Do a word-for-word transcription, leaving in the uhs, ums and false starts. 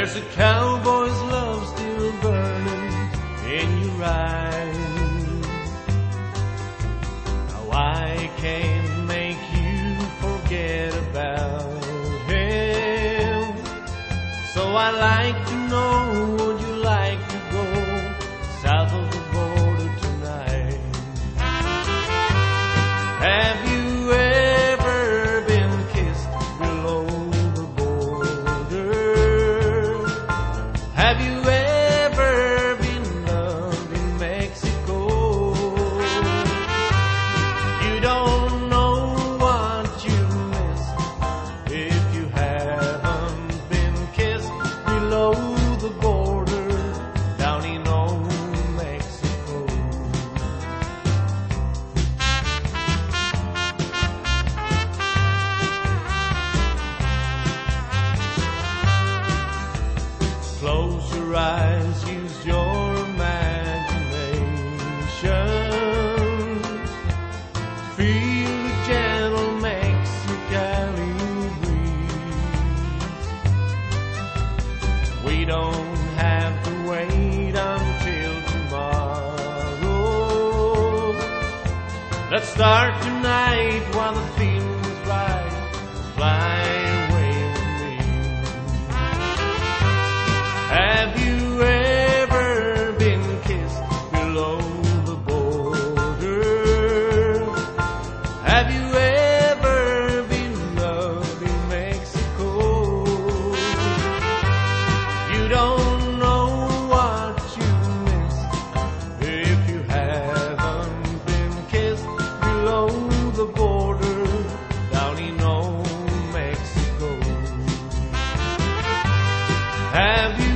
There's a cowboy's love still burning in your eyes. Now I can't make you forget about him. So I like to know, would you like to go south of the border tonight? Have you ever been kissed below the border? Have you ever been loved in Mexico? You don't know what you missed if you haven't been kissed below the border down in old Mexico. Close your eyes, use your imagination. Feel the gentle Mexicali breeze. We don't have to wait until tomorrow. Let's start tonight while the feeling is right. Fly away with me. Have you ever been kissed below the border? Have you ever been loved in Mexico? You don't know what you missed if you haven't been kissed below the border down in old Mexico. Have you